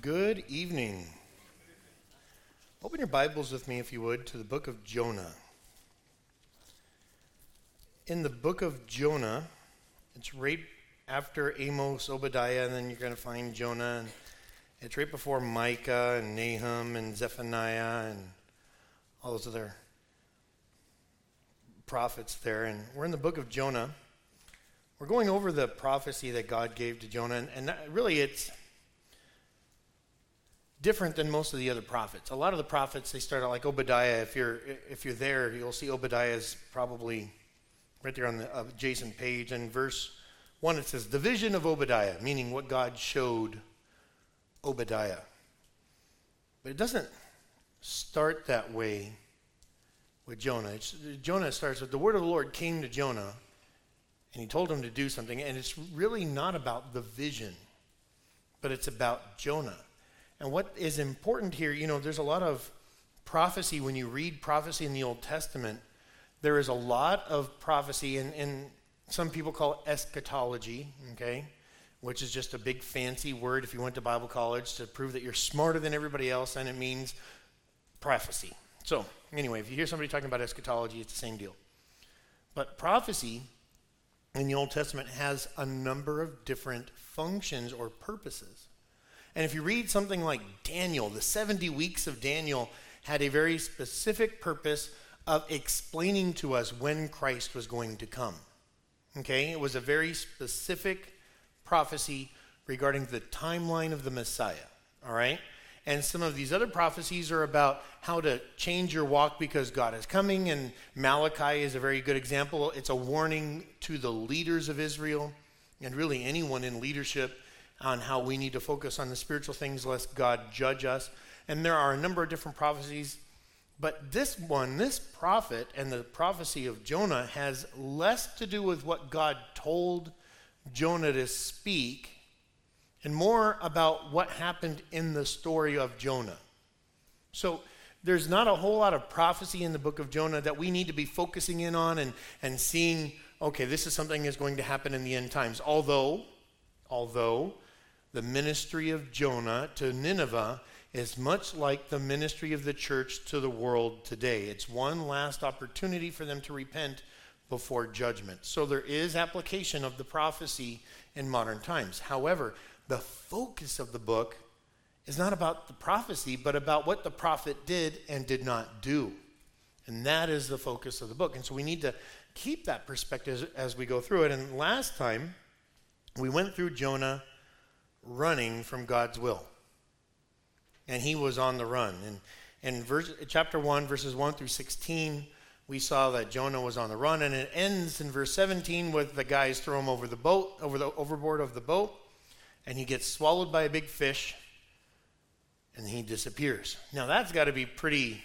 Good evening. Open your Bibles with me, if you would, to the book of Jonah. In the book of Jonah, it's right after Amos, Obadiah, and then you're going to find Jonah. And it's right before Micah and Nahum and Zephaniah and all those other prophets there. And we're in the book of Jonah. We're going over the prophecy that God gave to Jonah, and really it's different than most of the other prophets. A lot of the prophets, they start out like Obadiah. If you're there, you'll see Obadiah's probably right there on the adjacent page. And verse 1, it says, the vision of Obadiah, meaning what God showed Obadiah. But it doesn't start that way with Jonah. Jonah starts with, the word of the Lord came to Jonah, and he told him to do something. And it's really not about the vision, but it's about Jonah. And what is important here, there's a lot of prophecy. When you read prophecy in the Old Testament, there is a lot of prophecy, and some people call it eschatology, okay, which is just a big fancy word if you went to Bible college to prove that you're smarter than everybody else, and it means prophecy. So, anyway, if you hear somebody talking about eschatology, it's the same deal. But prophecy in the Old Testament has a number of different functions or purposes. And if you read something like Daniel, the 70 weeks of Daniel had a very specific purpose of explaining to us when Christ was going to come. Okay? It was a very specific prophecy regarding the timeline of the Messiah. All right? And some of these other prophecies are about how to change your walk because God is coming. And Malachi is a very good example. It's a warning to the leaders of Israel and really anyone in leadership on how we need to focus on the spiritual things lest God judge us. And there are a number of different prophecies. But this prophet and the prophecy of Jonah has less to do with what God told Jonah to speak and more about what happened in the story of Jonah. So there's not a whole lot of prophecy in the book of Jonah that we need to be focusing in on and seeing, okay, this is something that's going to happen in the end times. Although the ministry of Jonah to Nineveh is much like the ministry of the church to the world today. It's one last opportunity for them to repent before judgment. So there is application of the prophecy in modern times. However, the focus of the book is not about the prophecy, but about what the prophet did and did not do. And that is the focus of the book. And so we need to keep that perspective as we go through it. And last time, we went through Jonah running from God's will. And he was on the run. And in chapter 1, verses 1 through 16, we saw that Jonah was on the run. And it ends in verse 17 with the guys throw him over the boat, over the overboard of the boat. And he gets swallowed by a big fish. And he disappears. Now that's got to be pretty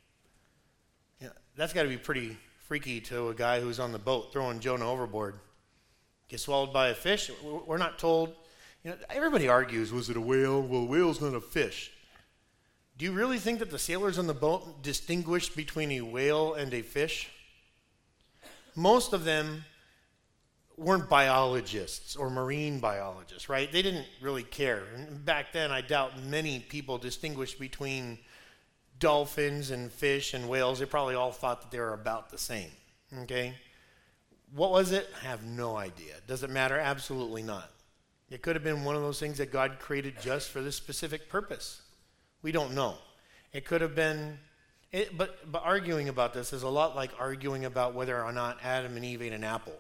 freaky to a guy who's on the boat throwing Jonah overboard. Get swallowed by a fish. We're not told. Everybody argues, was it a whale? Well, a whale's not a fish. Do you really think that the sailors on the boat distinguished between a whale and a fish? Most of them weren't biologists or marine biologists, right? They didn't really care. And back then, I doubt many people distinguished between dolphins and fish and whales. They probably all thought that they were about the same, okay? What was it? I have no idea. Does it matter? Absolutely not. It could have been one of those things that God created just for this specific purpose. We don't know. It could have been, but arguing about this is a lot like arguing about whether or not Adam and Eve ate an apple.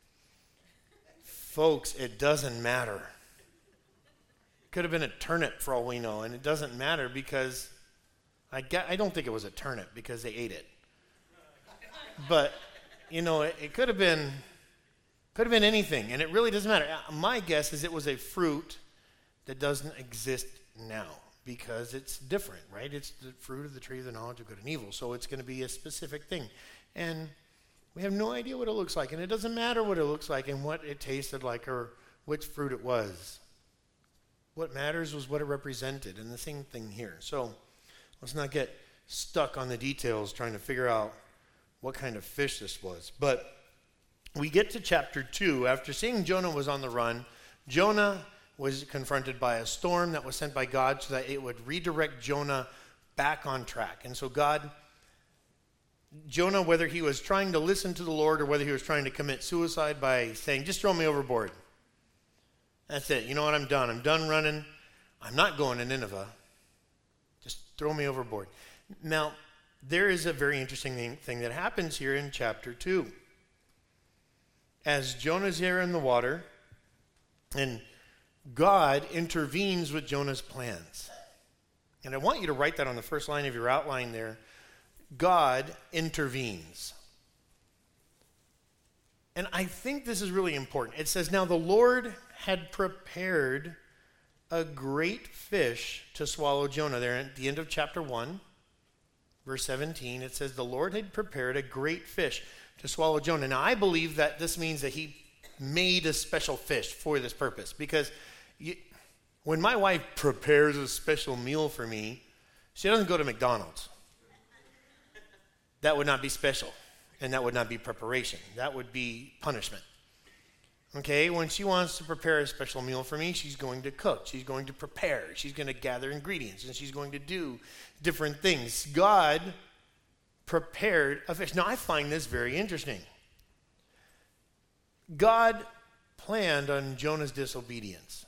Folks, it doesn't matter. It could have been a turnip for all we know, and it doesn't matter because I don't think it was a turnip because they ate it. But, it could have been anything, and it really doesn't matter. My guess is it was a fruit that doesn't exist now because it's different, right? It's the fruit of the tree of the knowledge of good and evil, so it's going to be a specific thing. And we have no idea what it looks like, and it doesn't matter what it looks like and what it tasted like or which fruit it was. What matters was what it represented, and the same thing here. So let's not get stuck on the details trying to figure out what kind of fish this was. But we get to chapter 2. After seeing Jonah was on the run, Jonah was confronted by a storm that was sent by God so that it would redirect Jonah back on track. And so Jonah, whether he was trying to listen to the Lord or whether he was trying to commit suicide by saying, just throw me overboard. That's it. You know what? I'm done. I'm done running. I'm not going to Nineveh. Just throw me overboard. Now, there is a very interesting thing that happens here in chapter 2. As Jonah's here in the water, and God intervenes with Jonah's plans. And I want you to write that on the first line of your outline there. God intervenes. And I think this is really important. It says, now the Lord had prepared a great fish to swallow Jonah. There at the end of chapter 1, verse 17, it says, the Lord had prepared a great fish to swallow Jonah. Now I believe that this means that he made a special fish for this purpose. Because when my wife prepares a special meal for me, she doesn't go to McDonald's. That would not be special, and that would not be preparation. That would be punishment. Okay, when she wants to prepare a special meal for me, she's going to cook. She's going to prepare. She's going to gather ingredients, and she's going to do different things. God prepared a fish. Now, I find this very interesting. God planned on Jonah's disobedience.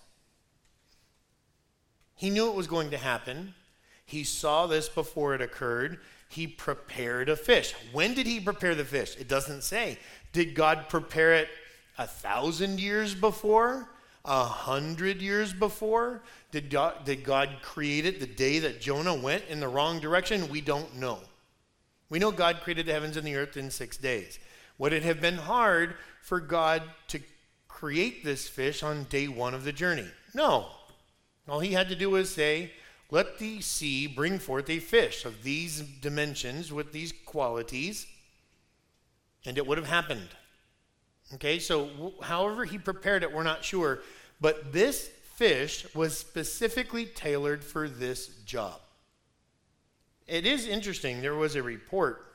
He knew it was going to happen. He saw this before it occurred. He prepared a fish. When did he prepare the fish? It doesn't say. Did God prepare it 1,000 years before? 100 years before? Did God create it the day that Jonah went in the wrong direction? We don't know. We know God created the heavens and the earth in 6 days. Would it have been hard for God to create this fish on day 1 of the journey? No. All he had to do was say, let the sea bring forth a fish of these dimensions with these qualities, and it would have happened. Okay, so however he prepared it, we're not sure. But this fish was specifically tailored for this job. It is interesting, there was a report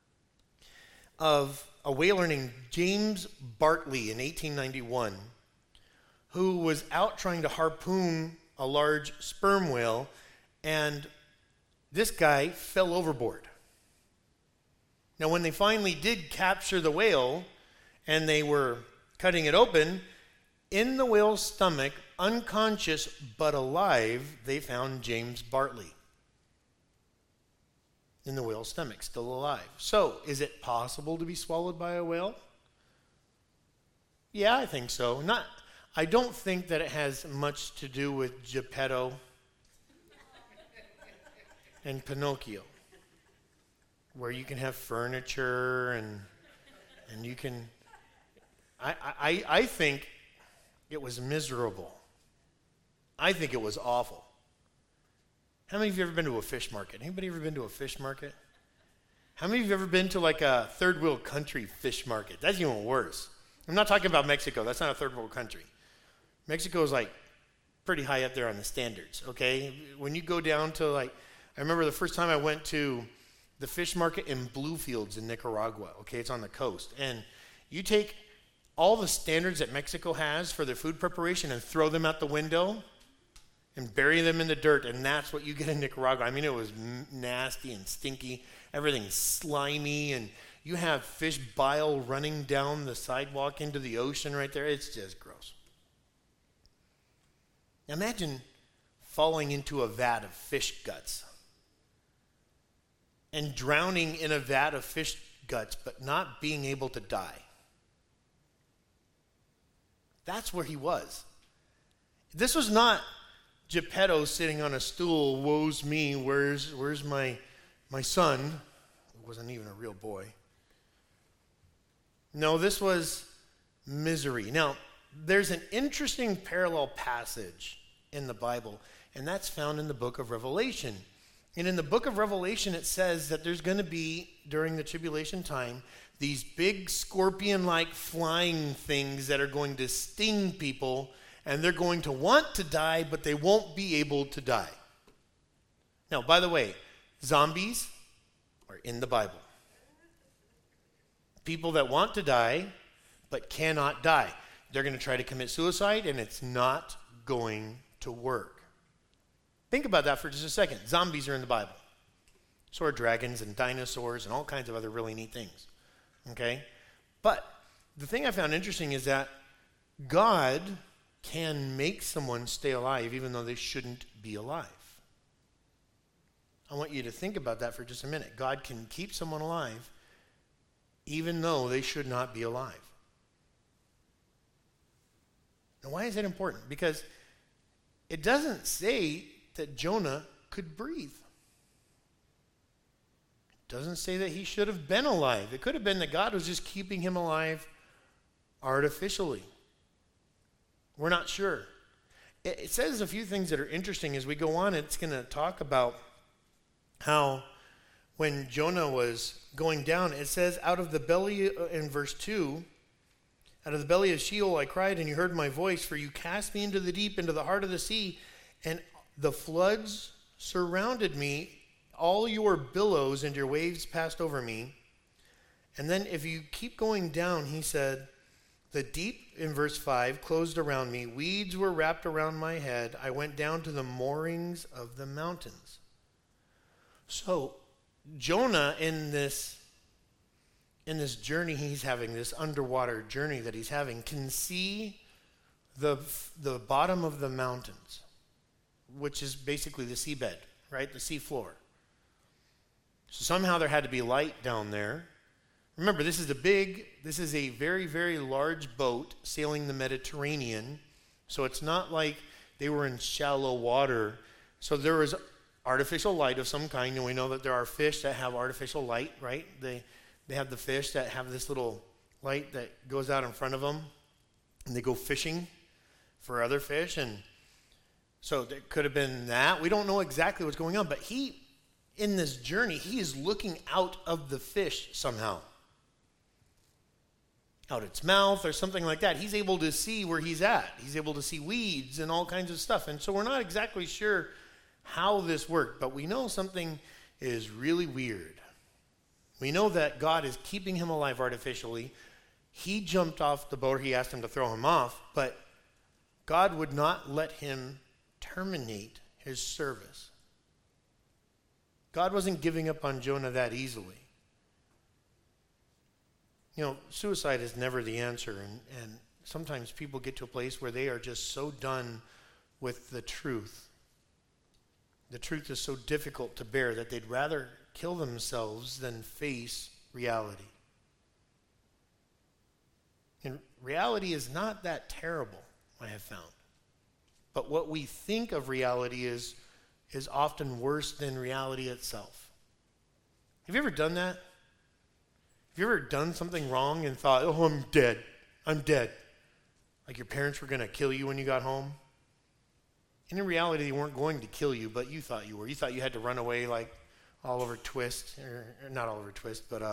of a whaler named James Bartley in 1891 who was out trying to harpoon a large sperm whale, and this guy fell overboard. Now, when they finally did capture the whale and they were cutting it open, in the whale's stomach, unconscious but alive, they found James Bartley. In the whale's stomach, still alive. So, is it possible to be swallowed by a whale? Yeah, I think so. I don't think that it has much to do with Geppetto and Pinocchio, where you can have furniture and you can. I think it was miserable. I think it was awful. How many of you have ever been to a fish market? Anybody ever been to a fish market? How many of you have ever been to like a third world country fish market? That's even worse. I'm not talking about Mexico. That's not a third world country. Mexico is like pretty high up there on the standards, okay? When you go down to I remember the first time I went to the fish market in Bluefields in Nicaragua, okay? It's on the coast. And you take all the standards that Mexico has for their food preparation and throw them out the window and bury them in the dirt, and that's what you get in Nicaragua. I mean, it was nasty and stinky. Everything's slimy, and you have fish bile running down the sidewalk into the ocean right there. It's just gross. Imagine falling into a vat of fish guts and drowning in a vat of fish guts, but not being able to die. That's where he was. This was not Geppetto sitting on a stool, woe's me, where's my son? Who wasn't even a real boy. No, this was misery. Now, there's an interesting parallel passage in the Bible, and that's found in the book of Revelation. And in the book of Revelation, it says that there's going to be, during the tribulation time, these big scorpion-like flying things that are going to sting people, and they're going to want to die, but they won't be able to die. Now, by the way, zombies are in the Bible. People that want to die, but cannot die. They're going to try to commit suicide, and it's not going to work. Think about that for just a second. Zombies are in the Bible. So are dragons and dinosaurs and all kinds of other really neat things. Okay? But the thing I found interesting is that God can make someone stay alive even though they shouldn't be alive. I want you to think about that for just a minute. God can keep someone alive even though they should not be alive. Now, why is that important? Because it doesn't say that Jonah could breathe. It doesn't say that he should have been alive. It could have been that God was just keeping him alive artificially. We're not sure. It says a few things that are interesting as we go on. It's going to talk about how when Jonah was going down, it says, out of the belly, in verse 2, out of the belly of Sheol I cried, and you heard my voice, for you cast me into the deep, into the heart of the sea, and the floods surrounded me. All your billows and your waves passed over me. And then if you keep going down, he said, the deep, in verse 5, closed around me. Weeds were wrapped around my head. I went down to the moorings of the mountains. So Jonah, in this journey he's having, this underwater journey that he's having, can see the bottom of the mountains, which is basically the seabed, right? The seafloor. So somehow there had to be light down there. Remember, this is a very, very large boat sailing the Mediterranean. So it's not like they were in shallow water. So there was artificial light of some kind, and we know that there are fish that have artificial light, right? They have the fish that have this little light that goes out in front of them, and they go fishing for other fish, and so it could have been that. We don't know exactly what's going on, but in this journey, he is looking out of the fish somehow. Out its mouth or something like that. He's able to see where he's at. He's able to see weeds and all kinds of stuff. And so we're not exactly sure how this worked, but we know something is really weird. We know that God is keeping him alive artificially. He jumped off the boat. He asked him to throw him off, but God would not let him terminate his service. God wasn't giving up on Jonah that easily. You know, suicide is never the answer, and sometimes people get to a place where they are just so done with the truth. The truth is so difficult to bear that they'd rather kill themselves than face reality. And reality is not that terrible, I have found. But what we think of reality is often worse than reality itself. Have you ever done that? Have you ever done something wrong and thought, oh, I'm dead. I'm dead. Like your parents were going to kill you when you got home? And in reality, they weren't going to kill you, but you thought you were. You thought you had to run away like Oliver Twist, or not Oliver Twist, but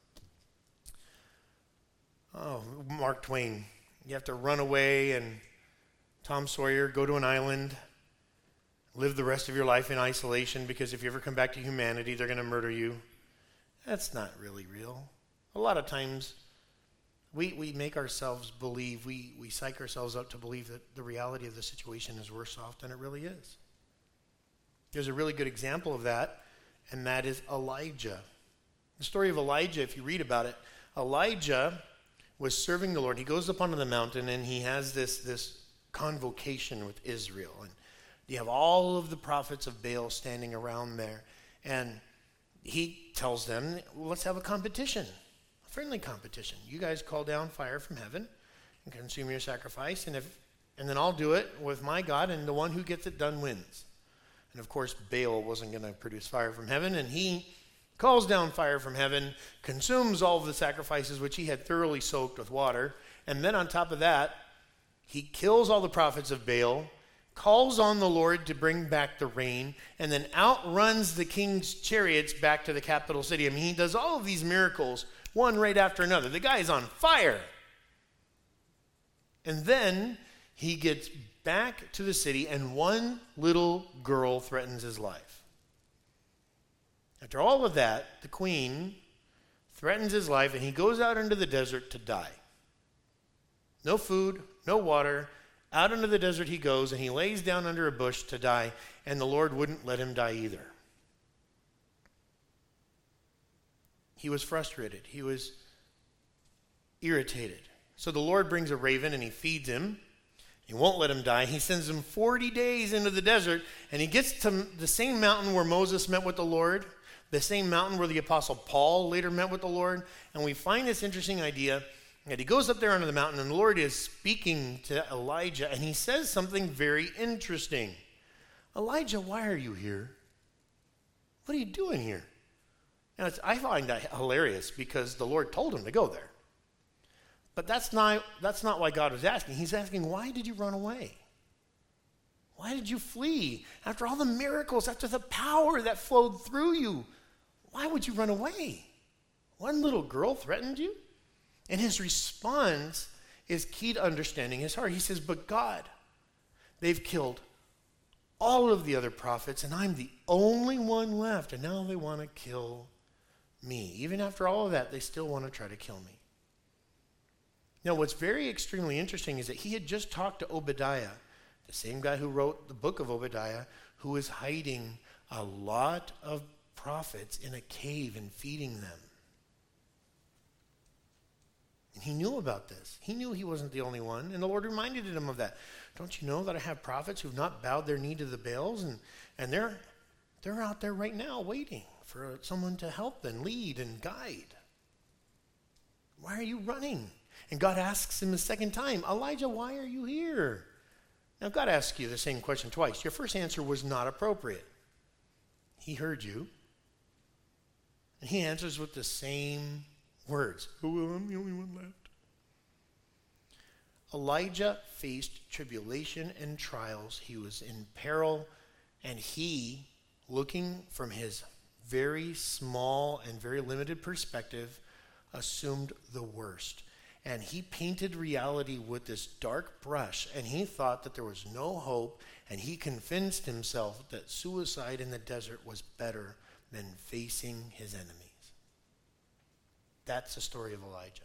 Mark Twain. You have to run away, and Tom Sawyer, go to an island, live the rest of your life in isolation, because if you ever come back to humanity, they're going to murder you. That's not really real. A lot of times, we make ourselves believe, we psych ourselves up to believe that the reality of the situation is worse off than it really is. There's a really good example of that, and that is Elijah. The story of Elijah, if you read about it, Elijah was serving the Lord. He goes up onto the mountain, and he has this convocation with Israel. And you have all of the prophets of Baal standing around there. And he tells them, let's have a competition, a friendly competition. You guys call down fire from heaven and consume your sacrifice, and then I'll do it with my God, and the one who gets it done wins. And of course, Baal wasn't going to produce fire from heaven, and he calls down fire from heaven, consumes all of the sacrifices which he had thoroughly soaked with water, and then on top of that, he kills all the prophets of Baal, calls on the Lord to bring back the rain, and then outruns the king's chariots back to the capital city. I mean, he does all of these miracles, one right after another. The guy is on fire. And then he gets back to the city, and one little girl threatens his life. After all of that, the queen threatens his life, and he goes out into the desert to die. No food, no water, Out into the desert he goes, and he lays down under a bush to die, and the Lord wouldn't let him die either. He was frustrated. He was irritated. So the Lord brings a raven, and he feeds him. He won't let him die. He sends him 40 days into the desert, and he gets to the same mountain where Moses met with the Lord, the same mountain where the Apostle Paul later met with the Lord. And we find this interesting idea that he goes up there onto the mountain, and the Lord is speaking to Elijah, and he says something very interesting. Elijah, why are you here? What are you doing here? Now, I find that hilarious because the Lord told him to go there. But that's not why God was asking. He's asking, why did you run away? Why did you flee? After all the miracles, after the power that flowed through you, why would you run away? One little girl threatened you? And his response is key to understanding his heart. He says, but God, they've killed all of the other prophets, and I'm the only one left, and now they want to kill me. Even after all of that, they still want to try to kill me. Now, what's very extremely interesting is that he had just talked to Obadiah, the same guy who wrote the book of Obadiah, who was hiding a lot of prophets in a cave and feeding them. And he knew about this. He knew he wasn't the only one, and the Lord reminded him of that. Don't you know that I have prophets who've not bowed their knee to the Baals, and they're out there right now waiting for someone to help and lead and guide. Why are you running? And God asks him a second time, Elijah, why are you here? Now, God asks you the same question twice. Your first answer was not appropriate. He heard you. And he answers with the same words. Oh, well, I'm the only one left. Elijah faced tribulation and trials. He was in peril, and he, looking from his very small and very limited perspective, assumed the worst. And he painted reality with this dark brush, and he thought that there was no hope, and he convinced himself that suicide in the desert was better than facing his enemies. That's the story of Elijah.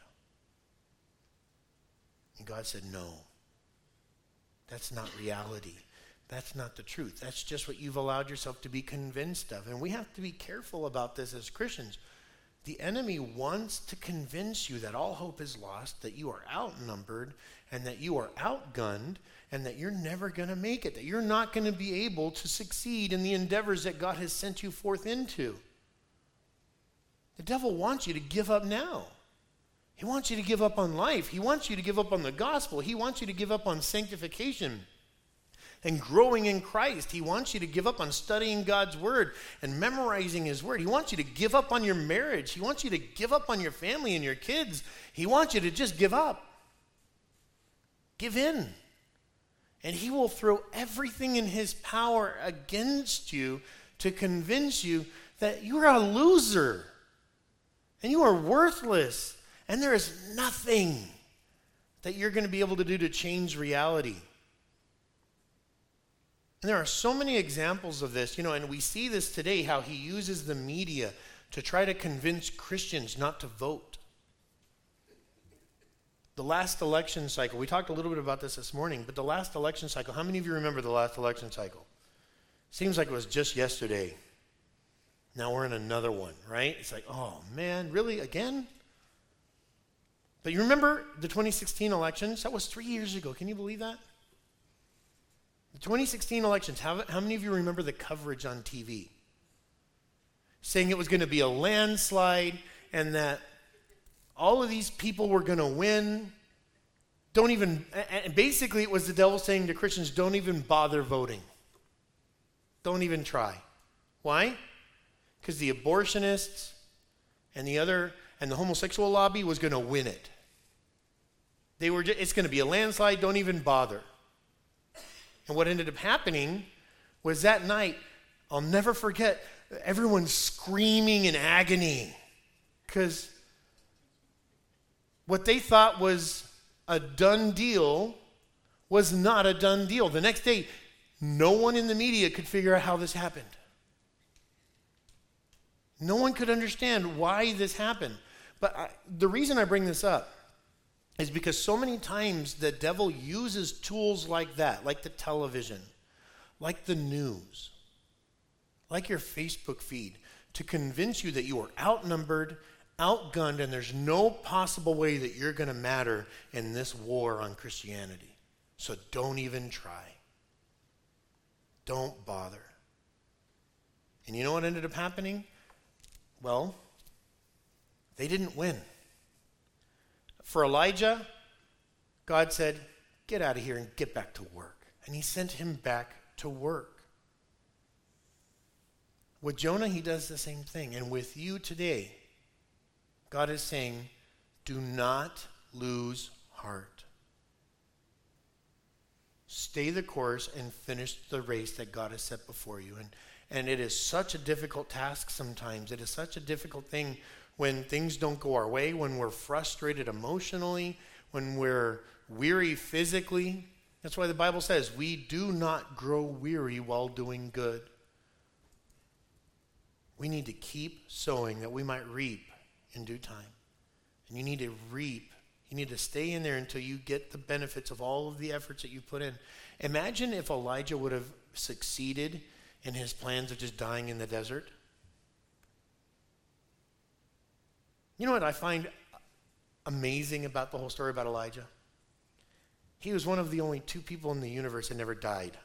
And God said, no, that's not reality. That's not the truth. That's just what you've allowed yourself to be convinced of. And we have to be careful about this as Christians. The enemy wants to convince you that all hope is lost, that you are outnumbered, and that you are outgunned, and that you're never going to make it, that you're not going to be able to succeed in the endeavors that God has sent you forth into. The devil wants you to give up now. He wants you to give up on life. He wants you to give up on the gospel. He wants you to give up on sanctification and growing in Christ. He wants you to give up on studying God's word and memorizing his word. He wants you to give up on your marriage. He wants you to give up on your family and your kids. He wants you to just give up. Give in. And he will throw everything in his power against you to convince you that you're a loser and you are worthless and there is nothing that you're going to be able to do to change reality. And there are so many examples of this, and we see this today, how he uses the media to try to convince Christians not to vote. The last election cycle, we talked a little bit about this morning, but the last election cycle, how many of you remember the last election cycle? Seems like it was just yesterday. Now we're in another one, right? It's like, oh man, really, again? But you remember the 2016 elections? That was 3 years ago. Can you believe that? The 2016 elections, how many of you remember the coverage on TV? Saying it was going to be a landslide and that all of these people were going to win. And basically it was the devil saying to Christians, don't even bother voting. Don't even try. Why? Because the abortionists and the homosexual lobby was going to win it. It's going to be a landslide, don't even bother. And what ended up happening was that night, I'll never forget, everyone screaming in agony because what they thought was a done deal was not a done deal. The next day, no one in the media could figure out how this happened. No one could understand why this happened. But the reason I bring this up is because so many times the devil uses tools like that, like the television, like the news, like your Facebook feed, to convince you that you are outnumbered, outgunned, and there's no possible way that you're going to matter in this war on Christianity. So don't even try. Don't bother. And you know what ended up happening? Well, they didn't win. For Elijah, God said, get out of here and get back to work. And he sent him back to work. With Jonah, he does the same thing. And with you today, God is saying, do not lose heart. Stay the course and finish the race that God has set before you. And it is such a difficult task sometimes. It is such a difficult thing when things don't go our way, when we're frustrated emotionally, when we're weary physically. That's why the Bible says we do not grow weary while doing good. We need to keep sowing that we might reap in due time. And you need to reap. You need to stay in there until you get the benefits of all of the efforts that you put in. Imagine if Elijah would have succeeded in his plans of just dying in the desert. You know what I find amazing about the whole story about Elijah? He was one of the only 2 people in the universe that never died.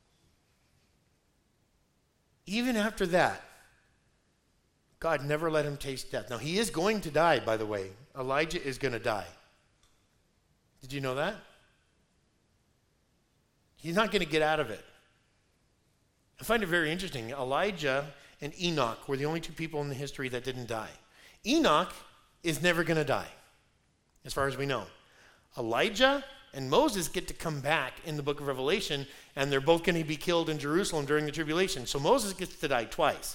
Even after that, God never let him taste death. Now, he is going to die, by the way. Elijah is going to die. Did you know that? He's not going to get out of it. I find it very interesting. Elijah and Enoch were the only 2 people in the history that didn't die. Enoch is never going to die, as far as we know. Elijah and Moses get to come back in the book of Revelation, and they're both going to be killed in Jerusalem during the tribulation. So Moses gets to die twice.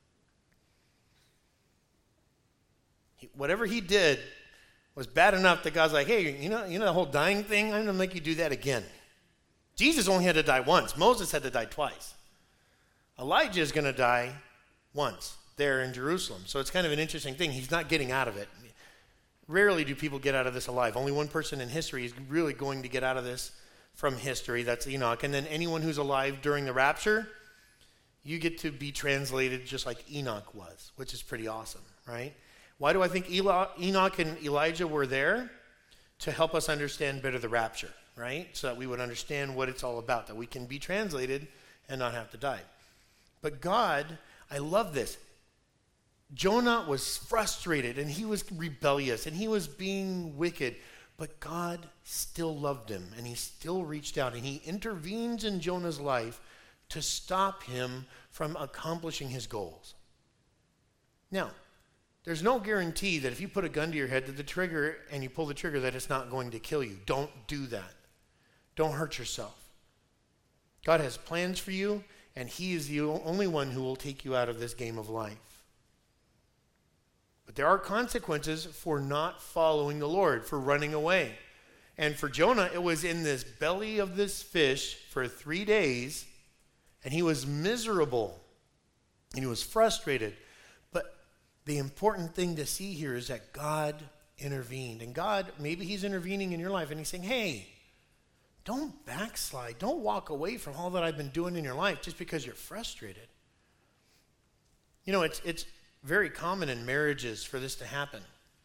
Whatever he did was bad enough that God's like, hey, you know the whole dying thing? I'm going to make you do that again. Jesus only had to die once. Moses had to die twice. Elijah is going to die once there in Jerusalem. So it's kind of an interesting thing. He's not getting out of it. Rarely do people get out of this alive. Only one person in history is really going to get out of this from history. That's Enoch. And then anyone who's alive during the rapture, you get to be translated just like Enoch was, which is pretty awesome, right? Why do I think Enoch and Elijah were there? To help us understand better the rapture, right? So that we would understand what it's all about, that we can be translated and not have to die. But God, I love this. Jonah was frustrated and he was rebellious and he was being wicked, but God still loved him and he still reached out and he intervenes in Jonah's life to stop him from accomplishing his goals. Now, there's no guarantee that if you put a gun to your head, that the trigger, and you pull the trigger, that it's not going to kill you. Don't do that. Don't hurt yourself. God has plans for you, and he is the only one who will take you out of this game of life. But there are consequences for not following the Lord, for running away. And for Jonah, it was in this belly of this fish for 3 days, and he was miserable, and he was frustrated. But the important thing to see here is that God intervened. And God, maybe he's intervening in your life, and he's saying, hey, don't backslide. Don't walk away from all that I've been doing in your life just because you're frustrated. You know, it's very common in marriages for this to happen.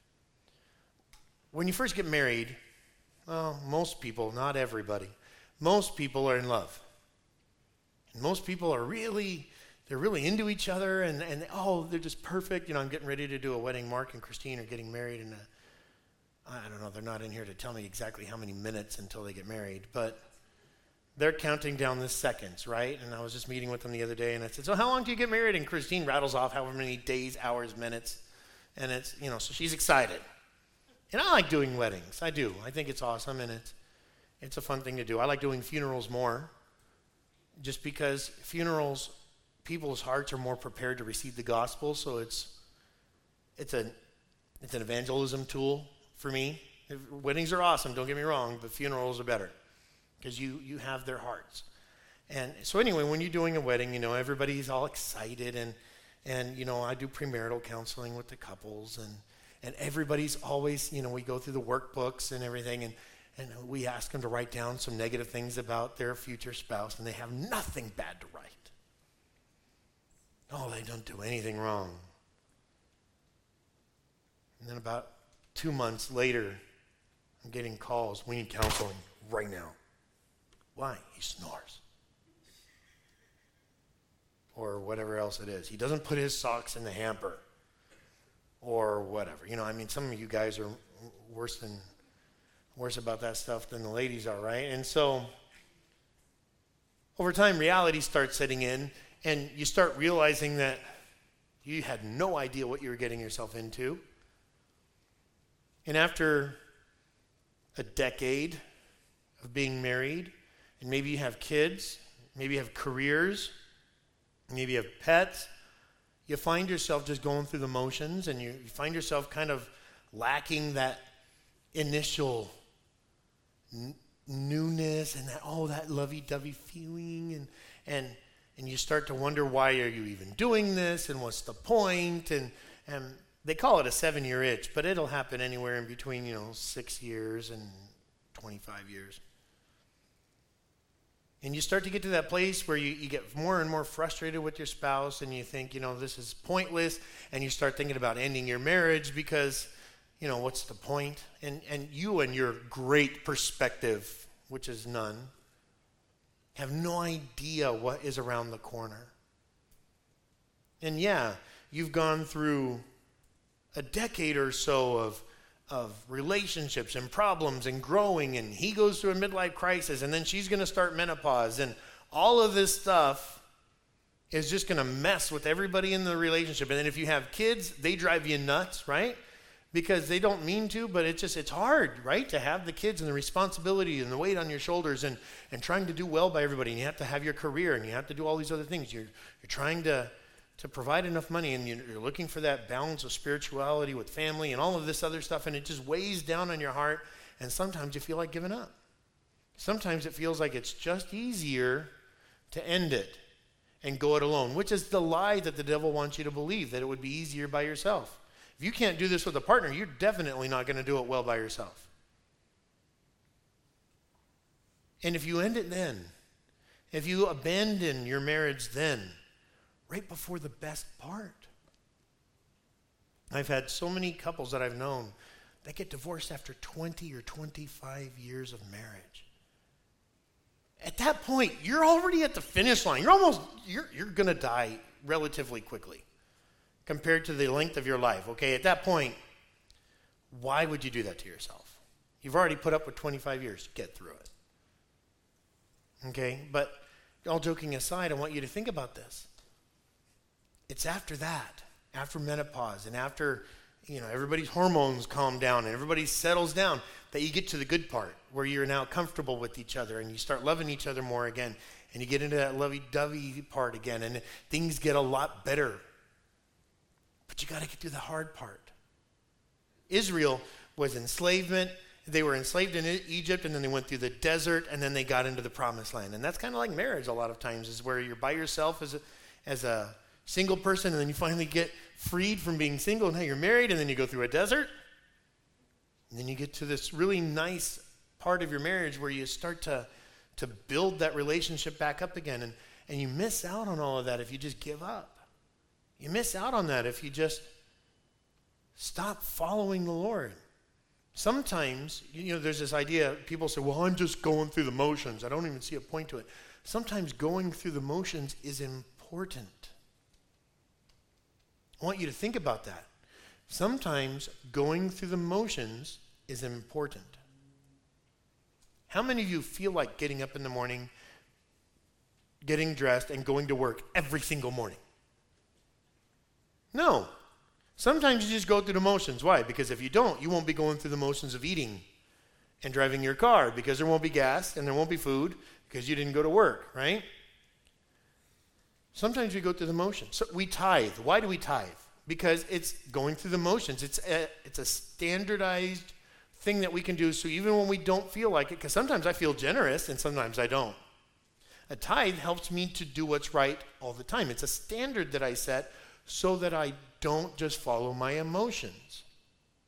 When you first get married, well, most people, not everybody, most people are in love. And most people are really into each other and they're just perfect. You know, I'm getting ready to do a wedding. Mark and Christine are getting married, and I don't know, they're not in here to tell me exactly how many minutes until they get married, but they're counting down the seconds, right? And I was just meeting with them the other day, and I said, so how long do you get married? And Christine rattles off however many days, hours, minutes, and it's, you know, so she's excited. And I like doing weddings. I do. I think it's awesome, and it's a fun thing to do. I like doing funerals more, just because funerals, people's hearts are more prepared to receive the gospel, so it's an evangelism tool for me. Weddings are awesome, don't get me wrong, but funerals are better because you have their hearts. And so anyway, when you're doing a wedding, you know, everybody's all excited, and you know, I do premarital counseling with the couples, And everybody's always, we go through the workbooks and everything, and we ask them to write down some negative things about their future spouse, and they have nothing bad to write. Oh, they don't do anything wrong. And then about 2 months later, I'm getting calls. We need counseling right now. Why? He snores. Or whatever else it is. He doesn't put his socks in the hamper. Or whatever. Some of you guys are worse about that stuff than the ladies are, right? And so, over time, reality starts setting in, and you start realizing that you had no idea what you were getting yourself into. And after a decade of being married, and maybe you have kids, maybe you have careers, maybe you have pets, you find yourself just going through the motions, and you find yourself kind of lacking that initial newness and that lovey-dovey feeling, and you start to wonder, why are you even doing this, and what's the point? And they call it a 7-year itch, but it'll happen anywhere in between 6 years and 25 years. And you start to get to that place where you get more and more frustrated with your spouse, and you think, this is pointless, and you start thinking about ending your marriage because, what's the point? And you and your great perspective, which is none, have no idea what is around the corner. And yeah, you've gone through a decade or so of relationships and problems and growing, and he goes through a midlife crisis, and then she's going to start menopause, and all of this stuff is just going to mess with everybody in the relationship. And then if you have kids, they drive you nuts, right? Because they don't mean to, but it's hard, right, to have the kids and the responsibility and the weight on your shoulders, and trying to do well by everybody, and you have to have your career, and you have to do all these other things. You're trying to provide enough money, and you're looking for that balance of spirituality with family and all of this other stuff, and it just weighs down on your heart, and sometimes you feel like giving up. Sometimes it feels like it's just easier to end it and go it alone, which is the lie that the devil wants you to believe, that it would be easier by yourself. If you can't do this with a partner, you're definitely not going to do it well by yourself. And if you end it then, if you abandon your marriage then, right before the best part. I've had so many couples that I've known that get divorced after 20 or 25 years of marriage. At that point, you're already at the finish line. You're going to die relatively quickly compared to the length of your life, okay? At that point, why would you do that to yourself? You've already put up with 25 years. Get through it. Okay? But all joking aside, I want you to think about this. It's after that, after menopause, and after, everybody's hormones calm down and everybody settles down, that you get to the good part where you're now comfortable with each other and you start loving each other more again, and you get into that lovey-dovey part again, and things get a lot better. But you got to get through the hard part. Israel was enslavement. They were enslaved in Egypt, and then they went through the desert, and then they got into the promised land. And that's kind of like marriage a lot of times, is where you're by yourself as a single person, and then you finally get freed from being single, and now you're married, and then you go through a desert, and then you get to this really nice part of your marriage where you start to build that relationship back up again, and you miss out on all of that if you just give up. You miss out on that if you just stop following the Lord. Sometimes, there's this idea, people say, well, I'm just going through the motions. I don't even see a point to it. Sometimes going through the motions is important. I want you to think about that. Sometimes going through the motions is important. How many of you feel like getting up in the morning, getting dressed, and going to work every single morning? No. Sometimes you just go through the motions. Why? Because if you don't, you won't be going through the motions of eating and driving your car, because there won't be gas and there won't be food because you didn't go to work, right? Sometimes we go through the motions. So we tithe. Why do we tithe? Because it's going through the motions. It's a standardized thing that we can do, so even when we don't feel like it, because sometimes I feel generous and sometimes I don't. A tithe helps me to do what's right all the time. It's a standard that I set so that I don't just follow my emotions.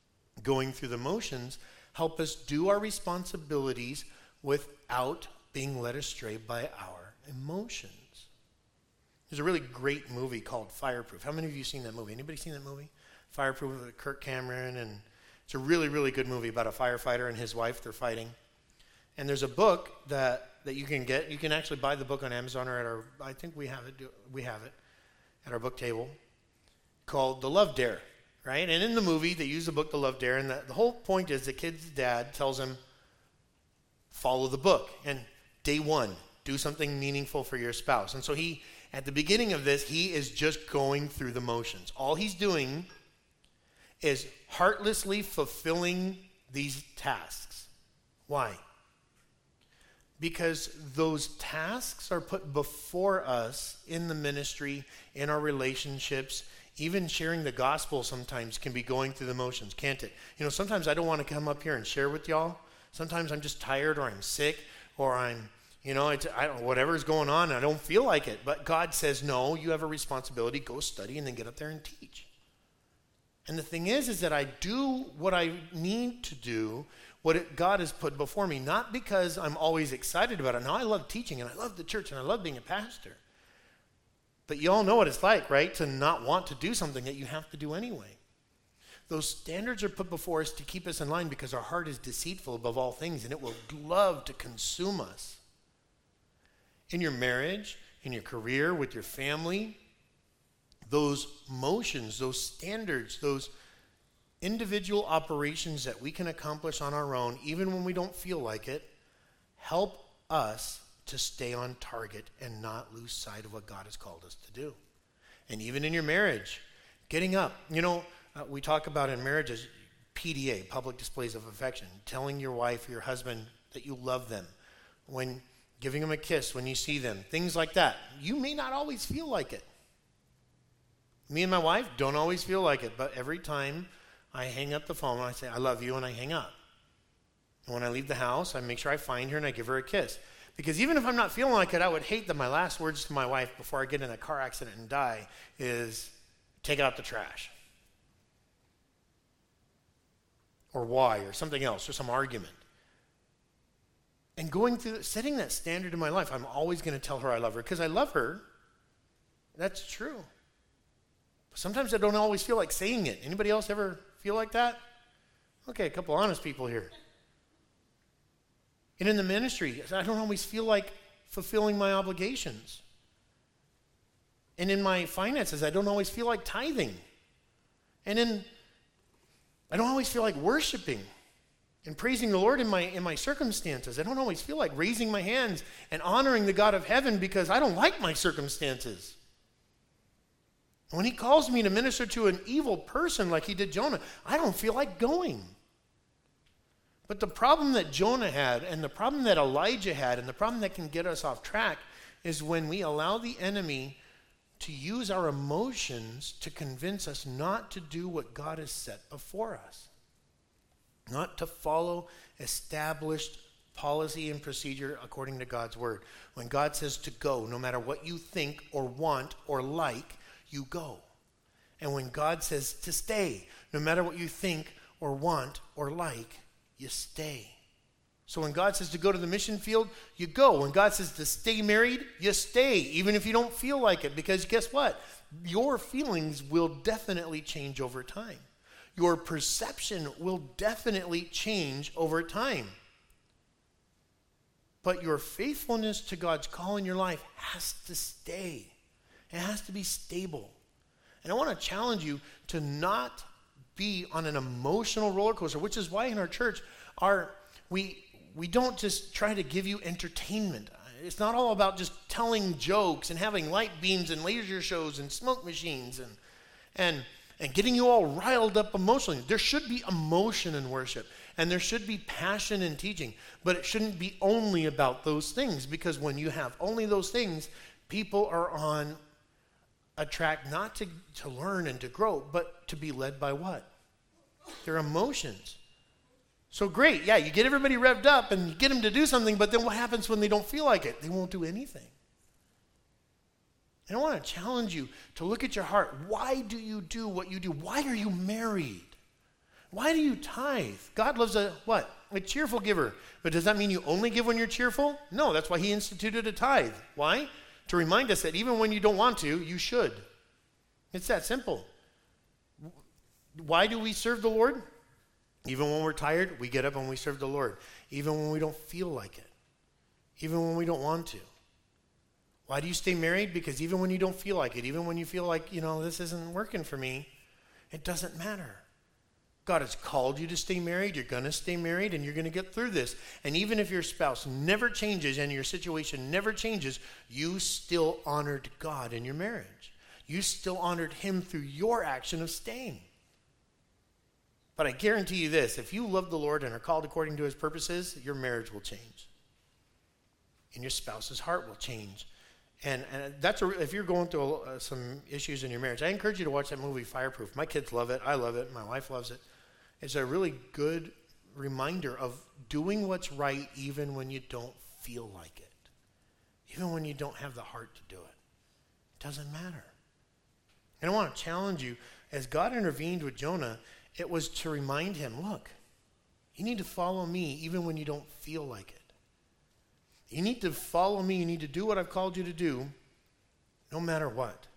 going through the motions help us do our responsibilities without being led astray by our emotions. There's a really great movie called Fireproof. How many of you seen that movie? Anybody seen that movie? Fireproof with Kirk Cameron, and it's a really, really good movie about a firefighter and his wife. They're fighting. And there's a book that you can get. You can actually buy the book on Amazon or at our, I think we have it at our book table, called The Love Dare, right? And in the movie, they use the book The Love Dare, and the whole point is the kid's dad tells him, follow the book. And day one, do something meaningful for your spouse. And so at the beginning of this, he is just going through the motions. All he's doing is heartlessly fulfilling these tasks. Why? Because those tasks are put before us in the ministry, in our relationships. Even sharing the gospel sometimes can be going through the motions, can't it? Sometimes I don't want to come up here and share with y'all. Sometimes I'm just tired, or I'm sick, or I'm, whatever's going on, I don't feel like it. But God says, no, you have a responsibility. Go study and then get up there and teach. And the thing is that I do what I need to do, what God has put before me, not because I'm always excited about it. Now, I love teaching, and I love the church, and I love being a pastor. But you all know what it's like, right? To not want to do something that you have to do anyway. Those standards are put before us to keep us in line because our heart is deceitful above all things, and it will love to consume us. In your marriage, in your career, with your family, those motions, those standards, those individual operations that we can accomplish on our own, even when we don't feel like it, help us to stay on target and not lose sight of what God has called us to do. And even in your marriage, getting up. We talk about in marriages, PDA, public displays of affection, telling your wife or your husband that you love them, when giving them a kiss when you see them, things like that. You may not always feel like it. Me and my wife don't always feel like it, but every time I hang up the phone, I say, I love you, and I hang up. And when I leave the house, I make sure I find her and I give her a kiss. Because even if I'm not feeling like it, I would hate that my last words to my wife before I get in a car accident and die is, take out the trash. Or why, or something else, or some argument. And going through, setting that standard in my life, I'm always going to tell her I love her, because I love her. That's true. But sometimes I don't always feel like saying it. Anybody else ever feel like that? Okay, a couple honest people here. And in the ministry, I don't always feel like fulfilling my obligations. And in my finances, I don't always feel like tithing. And I don't always feel like worshiping and praising the Lord in my circumstances. I don't always feel like raising my hands and honoring the God of heaven because I don't like my circumstances. When he calls me to minister to an evil person like he did Jonah, I don't feel like going. But the problem that Jonah had, and the problem that Elijah had, and the problem that can get us off track is when we allow the enemy to use our emotions to convince us not to do what God has set before us. Not to follow established policy and procedure according to God's word. When God says to go, no matter what you think or want or like, you go. And when God says to stay, no matter what you think or want or like, you stay. So when God says to go to the mission field, you go. When God says to stay married, you stay, even if you don't feel like it. Because guess what? Your feelings will definitely change over time. Your perception will definitely change over time. But your faithfulness to God's call in your life has to stay. It has to be stable. And I want to challenge you to not be on an emotional roller coaster, which is why in our church, we don't just try to give you entertainment. It's not all about just telling jokes and having light beams and laser shows and smoke machines and getting you all riled up emotionally. There should be emotion in worship, and there should be passion in teaching, but it shouldn't be only about those things, because when you have only those things, people are on a track not to learn and to grow, but to be led by what? Their emotions. So great, yeah, you get everybody revved up and you get them to do something, but then what happens when they don't feel like it? They won't do anything. And I want to challenge you to look at your heart. Why do you do what you do? Why are you married? Why do you tithe? God loves a what? A cheerful giver. But does that mean you only give when you're cheerful? No, that's why he instituted a tithe. Why? To remind us that even when you don't want to, you should. It's that simple. Why do we serve the Lord? Even when we're tired, we get up and we serve the Lord. Even when we don't feel like it. Even when we don't want to. Why do you stay married? Because even when you don't feel like it, even when you feel like, this isn't working for me, it doesn't matter. God has called you to stay married. You're going to stay married and you're going to get through this. And even if your spouse never changes and your situation never changes, you still honored God in your marriage. You still honored him through your action of staying. But I guarantee you this, if you love the Lord and are called according to his purposes, your marriage will change. And your spouse's heart will change. And if you're going through some issues in your marriage, I encourage you to watch that movie Fireproof. My kids love it. I love it. My wife loves it. It's a really good reminder of doing what's right even when you don't feel like it. Even when you don't have the heart to do it. It doesn't matter. And I want to challenge you, as God intervened with Jonah, it was to remind him, look, you need to follow me even when you don't feel like it. You need to follow me. You need to do what I've called you to do, no matter what.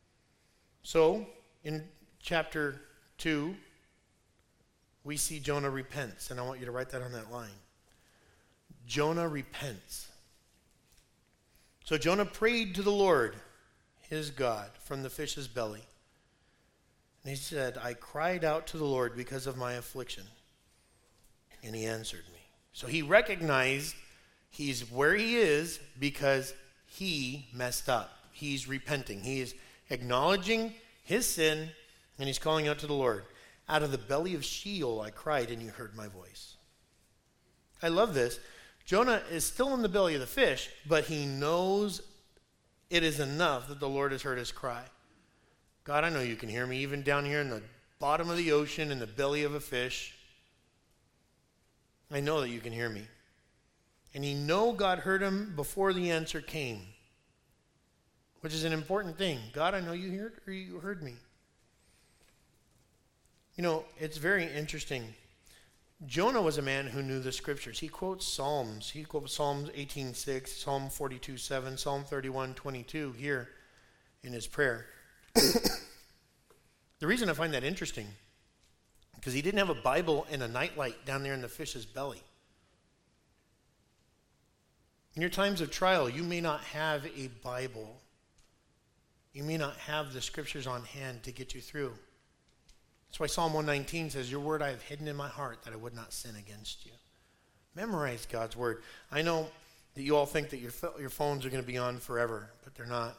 So, in chapter 2, we see Jonah repents, and I want you to write that on that line. Jonah repents. So Jonah prayed to the Lord, his God, from the fish's belly. And he said, I cried out to the Lord because of my affliction, and he answered me. So he recognized he's where he is because he messed up. He's repenting. He is acknowledging his sin, and he's calling out to the Lord. Out of the belly of Sheol I cried, and you heard my voice. I love this. Jonah is still in the belly of the fish, but he knows it is enough that the Lord has heard his cry. God, I know you can hear me even down here in the bottom of the ocean, in the belly of a fish. I know that you can hear me. And he knew God heard him before the answer came, which is an important thing. God, I know you heard me. It's very interesting. Jonah was a man who knew the scriptures. He quotes Psalms. He quotes Psalms 18:6, Psalm 42:7, Psalm 31:22 here in his prayer. The reason I find that interesting, because he didn't have a Bible and a nightlight down there in the fish's belly. In your times of trial, you may not have a Bible. You may not have the scriptures on hand to get you through. That's why Psalm 119 says, your word I have hidden in my heart that I would not sin against you. Memorize God's word. I know that you all think that your phones are going to be on forever, but they're not.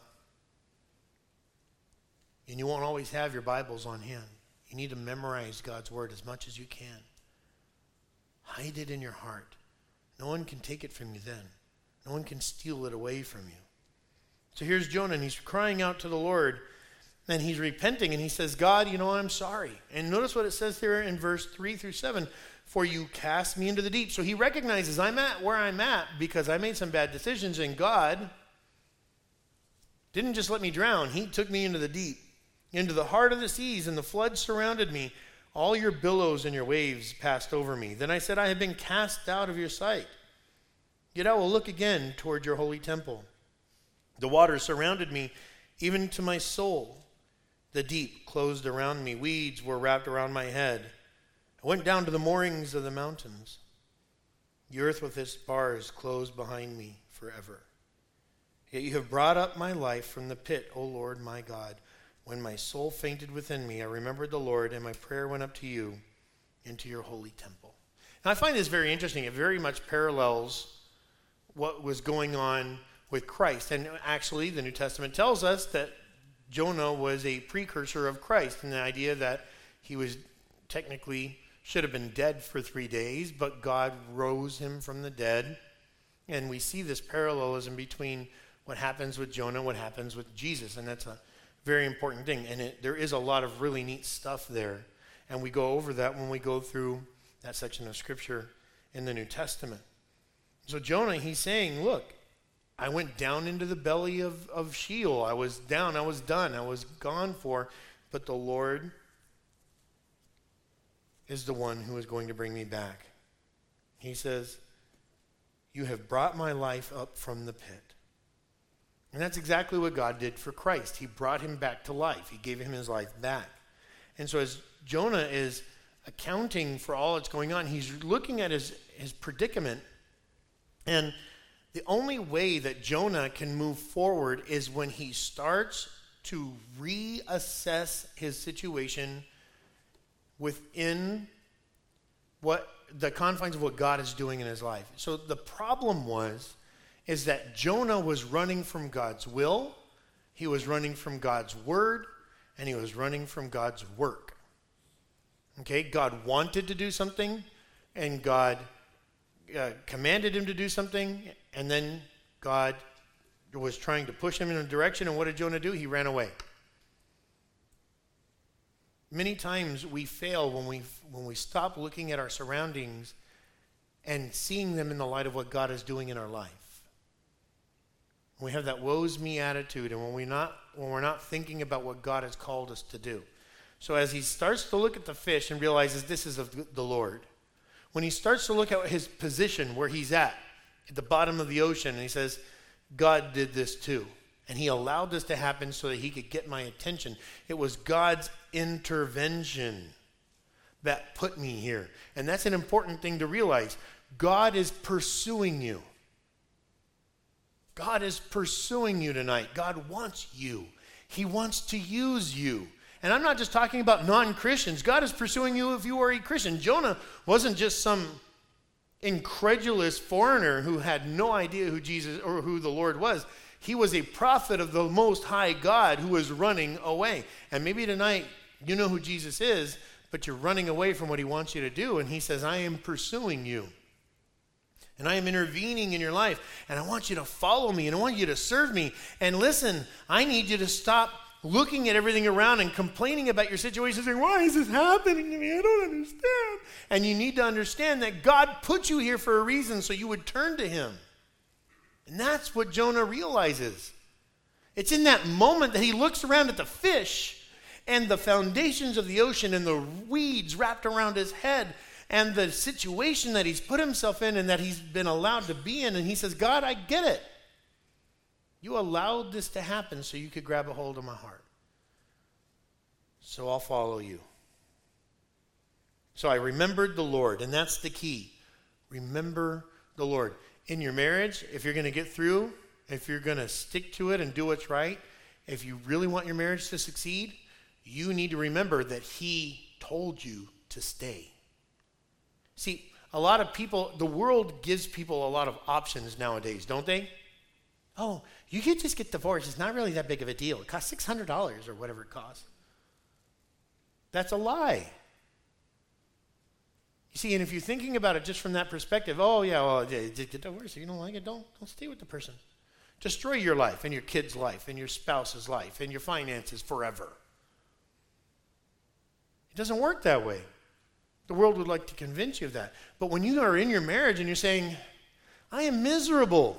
And you won't always have your Bibles on hand. You need to memorize God's word as much as you can. Hide it in your heart. No one can take it from you then. No one can steal it away from you. So here's Jonah, and he's crying out to the Lord, and he's repenting, and he says, God, I'm sorry. And notice what it says there in verse 3-7, for you cast me into the deep. So he recognizes I'm at where I'm at because I made some bad decisions, and God didn't just let me drown. He took me into the deep, into the heart of the seas, and the flood surrounded me. All your billows and your waves passed over me. Then I said, I have been cast out of your sight. Yet I will look again toward your holy temple. The waters surrounded me, even to my soul. The deep closed around me. Weeds were wrapped around my head. I went down to the moorings of the mountains. The earth with its bars closed behind me forever. Yet you have brought up my life from the pit, O Lord my God. When my soul fainted within me, I remembered the Lord, and my prayer went up to you into your holy temple. Now, I find this very interesting. It very much parallels what was going on with Christ. And actually, the New Testament tells us that Jonah was a precursor of Christ, in the idea that he was technically should have been dead for 3 days, but God rose him from the dead. And we see this parallelism between what happens with Jonah and what happens with Jesus. And that's a very important thing. And there is a lot of really neat stuff there. And we go over that when we go through that section of Scripture in the New Testament. So Jonah, he's saying, look, I went down into the belly of Sheol. I was down. I was done. I was gone for. But the Lord is the one who is going to bring me back. He says, you have brought my life up from the pit. And that's exactly what God did for Christ. He brought him back to life. He gave him his life back. And so as Jonah is accounting for all that's going on, he's looking at his predicament. And the only way that Jonah can move forward is when he starts to reassess his situation within what the confines of what God is doing in his life. So the problem is that Jonah was running from God's will, he was running from God's word, and he was running from God's work. Okay, God wanted to do something, and God commanded him to do something, and then God was trying to push him in a direction, and what did Jonah do? He ran away. Many times we fail when we stop looking at our surroundings and seeing them in the light of what God is doing in our life. We have that woe's me attitude, and when we're not thinking about what God has called us to do. So as he starts to look at the fish and realizes this is of the Lord, when he starts to look at his position where he's at the bottom of the ocean, and he says, God did this too. And he allowed this to happen so that he could get my attention. It was God's intervention that put me here. And that's an important thing to realize. God is pursuing you. God is pursuing you tonight. God wants you. He wants to use you. And I'm not just talking about non-Christians. God is pursuing you if you are a Christian. Jonah wasn't just some incredulous foreigner who had no idea who Jesus or who the Lord was. He was a prophet of the Most High God who was running away. And maybe tonight you know who Jesus is, but you're running away from what he wants you to do. And he says, I am pursuing you. And I am intervening in your life. And I want you to follow me. And I want you to serve me. And listen, I need you to stop looking at everything around and complaining about your situation, saying, why is this happening to me? I don't understand. And you need to understand that God put you here for a reason, so you would turn to him. And that's what Jonah realizes. It's in that moment that he looks around at the fish and the foundations of the ocean and the weeds wrapped around his head and the situation that he's put himself in and that he's been allowed to be in. And he says, God, I get it. You allowed this to happen so you could grab a hold of my heart. So I'll follow you. So I remembered the Lord, and that's the key. Remember the Lord. In your marriage, if you're going to get through, if you're going to stick to it and do what's right, if you really want your marriage to succeed, you need to remember that he told you to stay. See, a lot of people, the world gives people a lot of options nowadays, don't they? Oh, you could just get divorced. It's not really that big of a deal. It costs $600 or whatever it costs. That's a lie. You see, and if you're thinking about it just from that perspective, oh yeah, well, get divorced. If you don't like it, don't stay with the person. Destroy your life and your kid's life and your spouse's life and your finances forever. It doesn't work that way. The world would like to convince you of that. But when you are in your marriage and you're saying, I am miserable,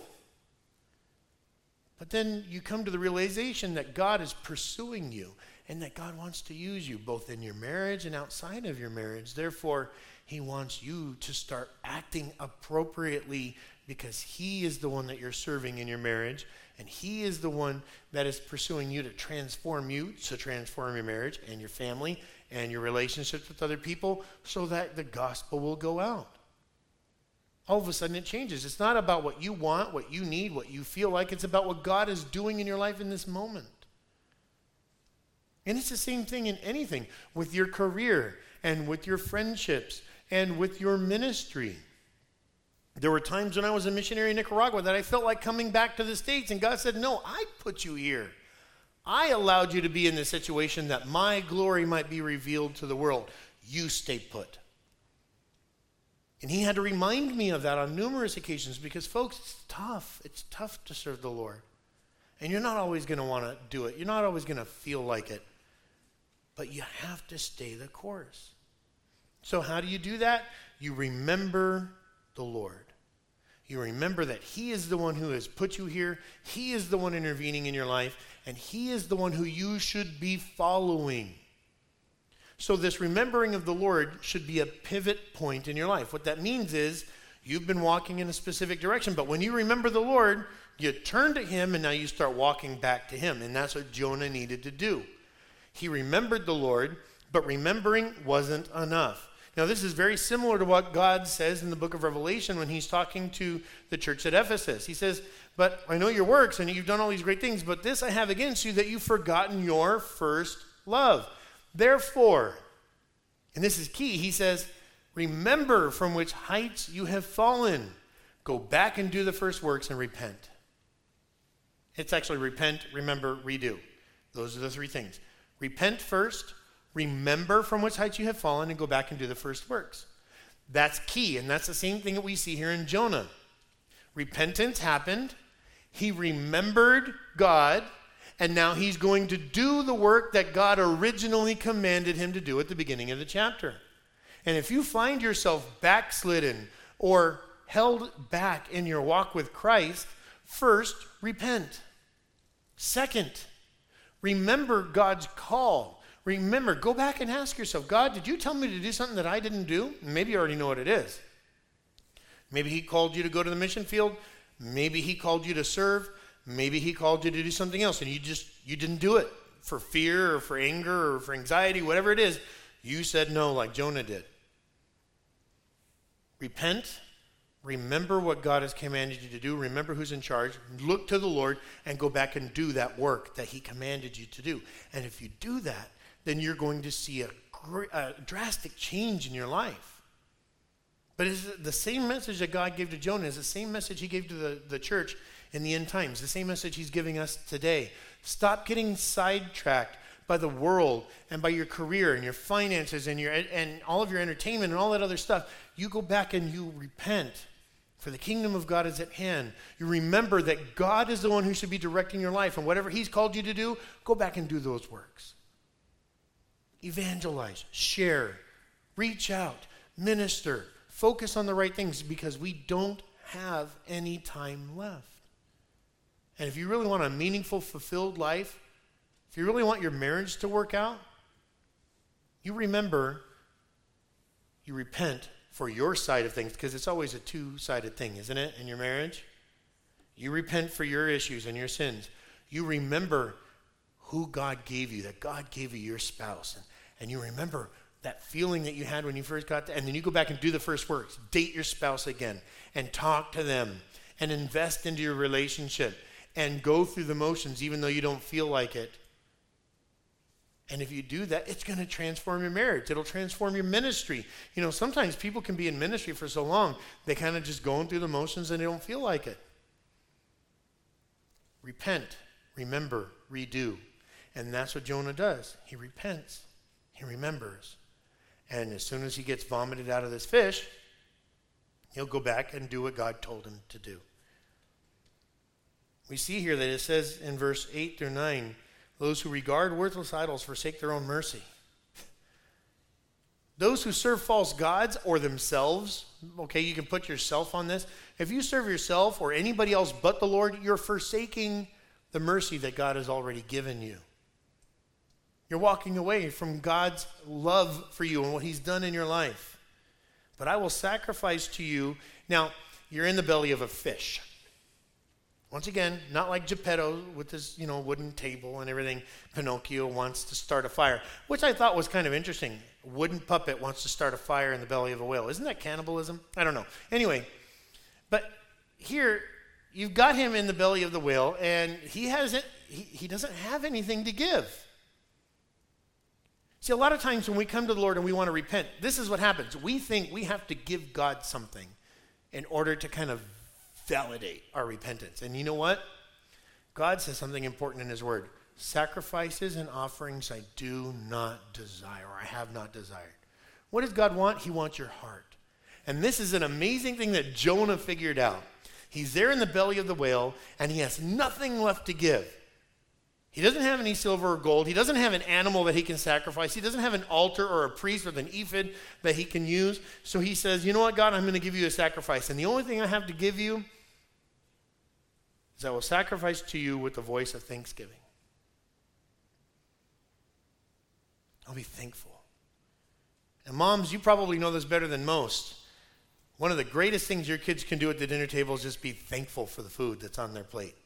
but then you come to the realization that God is pursuing you and that God wants to use you both in your marriage and outside of your marriage. Therefore, he wants you to start acting appropriately because he is the one that you're serving in your marriage, and he is the one that is pursuing you to transform your marriage and your family and your relationships with other people so that the gospel will go out. All of a sudden it changes. It's not about what you want, what you need, what you feel like. It's about what God is doing in your life in this moment. And it's the same thing in anything, with your career and with your friendships and with your ministry. There were times when I was a missionary in Nicaragua that I felt like coming back to the States, and God said, no, I put you here. I allowed you to be in this situation that my glory might be revealed to the world. You stay put. And he had to remind me of that on numerous occasions because, folks, it's tough. It's tough to serve the Lord. And you're not always going to want to do it. You're not always going to feel like it. But you have to stay the course. So how do you do that? You remember the Lord. You remember that he is the one who has put you here. He is the one intervening in your life. And he is the one who you should be following. So this remembering of the Lord should be a pivot point in your life. What that means is you've been walking in a specific direction, but when you remember the Lord, you turn to him and now you start walking back to him. And that's what Jonah needed to do. He remembered the Lord, but remembering wasn't enough. Now, this is very similar to what God says in the book of Revelation when he's talking to the church at Ephesus. He says, but I know your works and you've done all these great things, but this I have against you, that you've forgotten your first love. Therefore, and this is key, he says, remember from which heights you have fallen. Go back and do the first works and repent. It's actually repent, remember, redo. Those are the three things. Repent first, remember from which heights you have fallen, and go back and do the first works. That's key, and that's the same thing that we see here in Jonah. Repentance happened. He remembered God, and now he's going to do the work that God originally commanded him to do at the beginning of the chapter. And if you find yourself backslidden or held back in your walk with Christ, first, repent. Second, remember God's call. Remember, go back and ask yourself, God, did you tell me to do something that I didn't do? Maybe you already know what it is. Maybe he called you to go to the mission field. Maybe he called you to serve. Maybe he called you to do something else and you didn't do it for fear or for anger or for anxiety, whatever it is. You said no like Jonah did. Repent. Remember what God has commanded you to do. Remember who's in charge. Look to the Lord and go back and do that work that he commanded you to do. And if you do that, then you're going to see a drastic change in your life. But it's the same message that God gave to Jonah is the same message he gave to the church in the end times, the same message he's giving us today. Stop getting sidetracked by the world and by your career and your finances and all of your entertainment and all that other stuff. You go back and you repent, for the kingdom of God is at hand. You remember that God is the one who should be directing your life, and whatever he's called you to do, go back and do those works. Evangelize, share, reach out, minister, focus on the right things, because we don't have any time left. And if you really want a meaningful, fulfilled life, if you really want your marriage to work out, you remember, you repent for your side of things, because it's always a two-sided thing, isn't it, in your marriage? You repent for your issues and your sins. You remember who God gave you, that God gave you your spouse. And you remember that feeling that you had when you first got there. And then you go back and do the first works. Date your spouse again and talk to them and invest into your relationship and go through the motions even though you don't feel like it. And if you do that, it's going to transform your marriage. It'll transform your ministry. You know, sometimes people can be in ministry for so long, they kind of just going through the motions and they don't feel like it. Repent, remember, redo. And that's what Jonah does. He repents. He remembers. And as soon as he gets vomited out of this fish, he'll go back and do what God told him to do. We see here that it says in verse 8 through 9, those who regard worthless idols forsake their own mercy. Those who serve false gods or themselves, okay, you can put yourself on this. If you serve yourself or anybody else but the Lord, you're forsaking the mercy that God has already given you. You're walking away from God's love for you and what he's done in your life. But I will sacrifice to you. Now, you're in the belly of a fish. Once again, not like Geppetto with his, wooden table and everything. Pinocchio wants to start a fire, which I thought was kind of interesting. A wooden puppet wants to start a fire in the belly of a whale. Isn't that cannibalism? I don't know. Anyway, but here you've got him in the belly of the whale, and he doesn't have anything to give. See, a lot of times when we come to the Lord and we want to repent, this is what happens. We think we have to give God something in order to kind of validate our repentance. And you know what? God says something important in his word. Sacrifices and offerings I do not desire, or I have not desired. What does God want? He wants your heart. And this is an amazing thing that Jonah figured out. He's there in the belly of the whale, and he has nothing left to give. He doesn't have any silver or gold. He doesn't have an animal that he can sacrifice. He doesn't have an altar or a priest with an ephod that he can use. So he says, you know what, God, I'm going to give you a sacrifice. And the only thing I have to give you is I will sacrifice to you with the voice of thanksgiving. I'll be thankful. And moms, you probably know this better than most. One of the greatest things your kids can do at the dinner table is just be thankful for the food that's on their plate.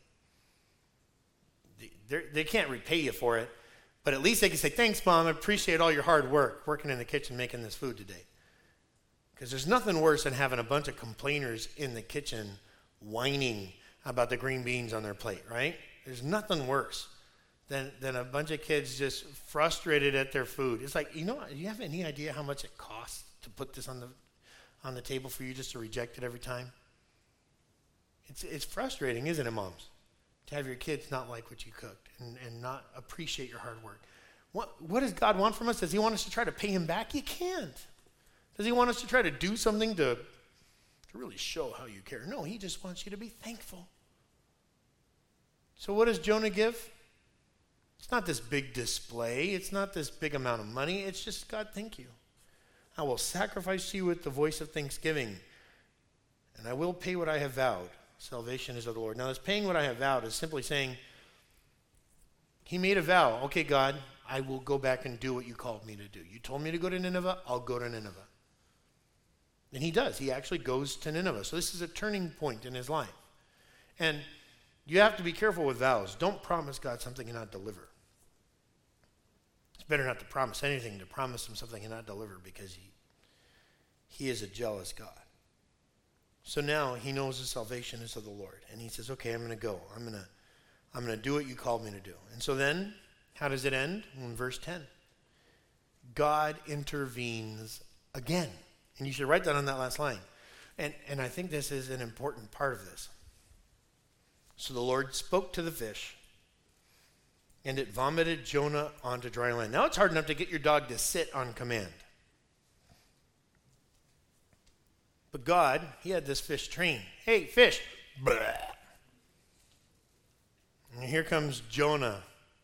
They can't repay you for it, but at least they can say, thanks, Mom, I appreciate all your hard work working in the kitchen making this food today. Because there's nothing worse than having a bunch of complainers in the kitchen whining about the green beans on their plate, right? There's nothing worse than a bunch of kids just frustrated at their food. It's like, do you have any idea how much it costs to put this on the table for you just to reject it every time? It's frustrating, isn't it, moms? To have your kids not like what you cooked and not appreciate your hard work. What does God want from us? Does he want us to try to pay him back? You can't. Does he want us to try to do something to really show how you care? No, he just wants you to be thankful. So what does Jonah give? It's not this big display. It's not this big amount of money. It's just, God, thank you. I will sacrifice to you with the voice of thanksgiving, and I will pay what I have vowed. Salvation is of the Lord. Now, this paying what I have vowed is simply saying, he made a vow. Okay, God, I will go back and do what you called me to do. You told me to go to Nineveh, I'll go to Nineveh. And he does. He actually goes to Nineveh. So this is a turning point in his life. And you have to be careful with vows. Don't promise God something and not deliver. It's better not to promise anything, to promise him something and not deliver, because he is a jealous God. So now he knows his salvation is of the Lord. And he says, okay, I'm going to go. I'm going to do what you called me to do. And so then, how does it end? In verse 10. God intervenes again. And you should write that on that last line. And I think this is an important part of this. So the Lord spoke to the fish, and it vomited Jonah onto dry land. Now it's hard enough to get your dog to sit on command. But God, he had this fish trained. Hey, fish. Blah. And here comes Jonah.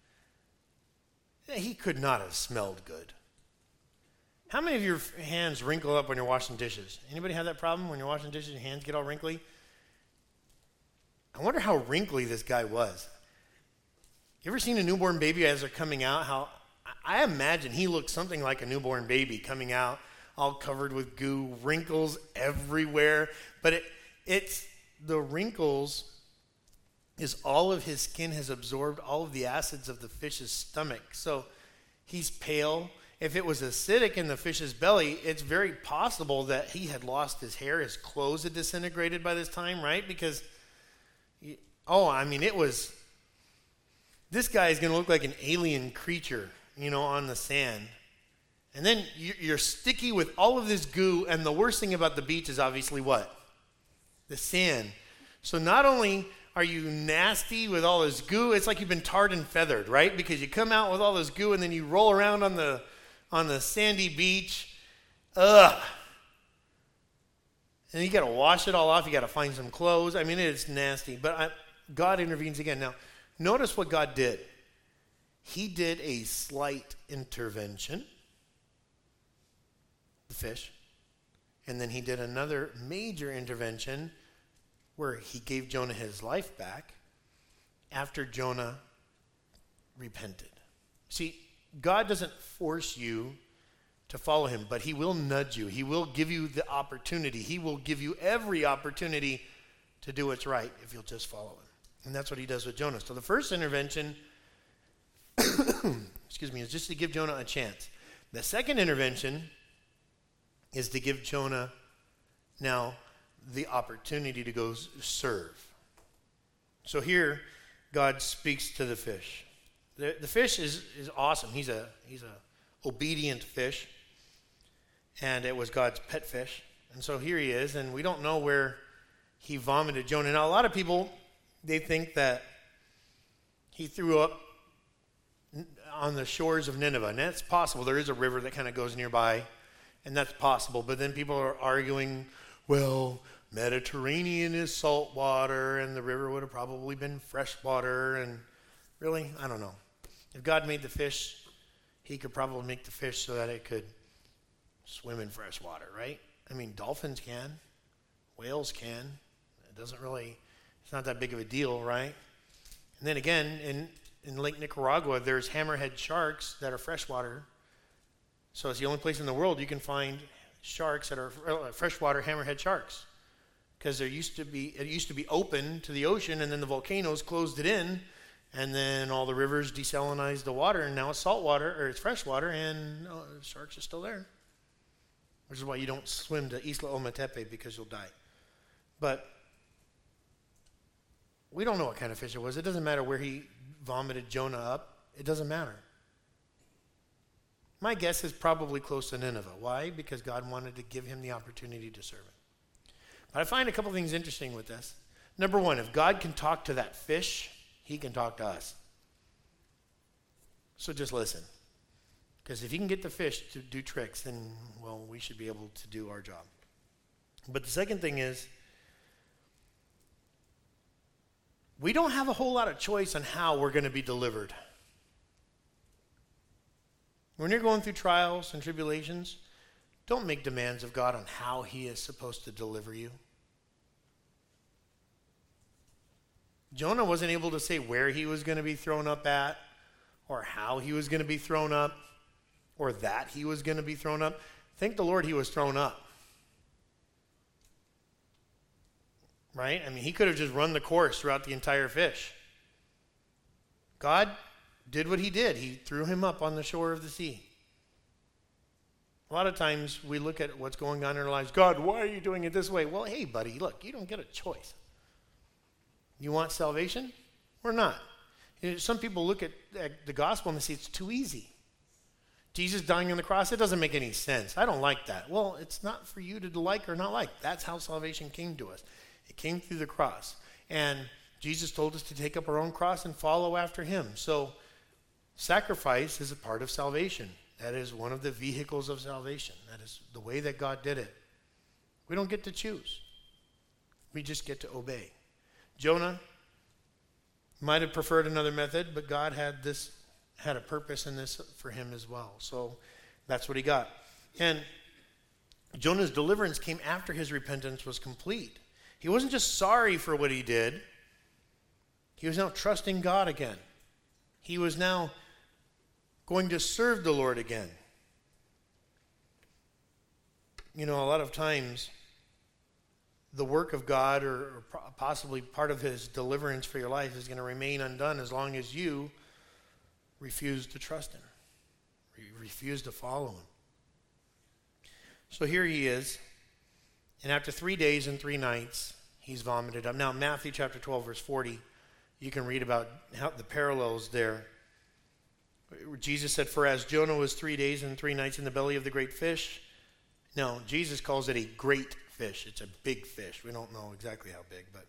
He could not have smelled good. How many of your hands wrinkle up when you're washing dishes? Anybody have that problem when you're washing dishes, your hands get all wrinkly? I wonder how wrinkly this guy was. You ever seen a newborn baby as they're coming out? I imagine he looked something like a newborn baby coming out, all covered with goo, wrinkles everywhere. But it's the wrinkles is all of his skin has absorbed all of the acids of the fish's stomach. So he's pale. If it was acidic in the fish's belly, it's very possible that he had lost his hair. His clothes had disintegrated by this time, right? Because, it was, this guy is going to look like an alien creature, on the sand. And then you're sticky with all of this goo, and the worst thing about the beach is obviously what? The sand. So not only are you nasty with all this goo, it's like you've been tarred and feathered, right? Because you come out with all this goo, and then you roll around on the sandy beach. Ugh. And you got to wash it all off. You got to find some clothes. It's nasty. But God intervenes again. Now, notice what God did. He did a slight intervention, the fish, and then he did another major intervention where he gave Jonah his life back after Jonah repented. See, God doesn't force you to follow him, but he will nudge you. He will give you the opportunity. He will give you every opportunity to do what's right if you'll just follow him. And that's what he does with Jonah. So the first intervention, is just to give Jonah a chance. The second intervention is to give Jonah now the opportunity to go serve. So here, God speaks to the fish. The fish is awesome. He's a obedient fish, and it was God's pet fish. And so here he is, and we don't know where he vomited Jonah. Now, a lot of people, they think that he threw up on the shores of Nineveh, and that's possible. There is a river that kind of goes nearby, and that's possible. But then people are arguing, well, Mediterranean is salt water, and the river would have probably been fresh water, and really, I don't know. If God made the fish, he could probably make the fish so that it could swim in fresh water, right? Dolphins can. Whales can. It's not that big of a deal, right? And then again, in Lake Nicaragua, there's hammerhead sharks that are freshwater. So it's the only place in the world you can find sharks that are freshwater hammerhead sharks. Because it used to be open to the ocean, and then the volcanoes closed it in, and then all the rivers desalinized the water, and now it's saltwater, or it's freshwater, and sharks are still there. Which is why you don't swim to Isla Ometepe, because you'll die. But we don't know what kind of fish it was. It doesn't matter where he vomited Jonah up. It doesn't matter. My guess is probably close to Nineveh. Why? Because God wanted to give him the opportunity to serve it. But I find a couple things interesting with this. Number one, if God can talk to that fish, he can talk to us. So just listen. Because if he can get the fish to do tricks, then, well, we should be able to do our job. But the second thing is, we don't have a whole lot of choice on how we're going to be delivered. When you're going through trials and tribulations, don't make demands of God on how he is supposed to deliver you. Jonah wasn't able to say where he was going to be thrown up at, or how he was going to be thrown up, or that he was going to be thrown up. Thank the Lord he was thrown up. Right? I mean, he could have just run the course throughout the entire fish. God did what he did. He threw him up on the shore of the sea. A lot of times we look at what's going on in our lives. God, why are you doing it this way? Well, hey, buddy, look, you don't get a choice. You want salvation or not? You know, some people look at the gospel and they say it's too easy. Jesus dying on the cross, it doesn't make any sense. I don't like that. Well, it's not for you to like or not like. That's how salvation came to us. It came through the cross. And Jesus told us to take up our own cross and follow after him. So sacrifice is a part of salvation. That is one of the vehicles of salvation. That is the way that God did it. We don't get to choose. We just get to obey. Jonah might have preferred another method, but God had a purpose in this for him as well. So that's what he got. And Jonah's deliverance came after his repentance was complete. He wasn't just sorry for what he did. He was now trusting God again. He was now going to serve the Lord again. You know, a lot of times, the work of God or possibly part of his deliverance for your life is going to remain undone as long as you refuse to trust him. Refuse to follow him. So here he is. And after 3 days and 3 nights, he's vomited up. Now, Matthew chapter 12, verse 40, you can read about how the parallels there. Jesus said, for as Jonah was 3 days and 3 nights in the belly of the great fish. No, Jesus calls it a great fish. It's a big fish. We don't know exactly how big, but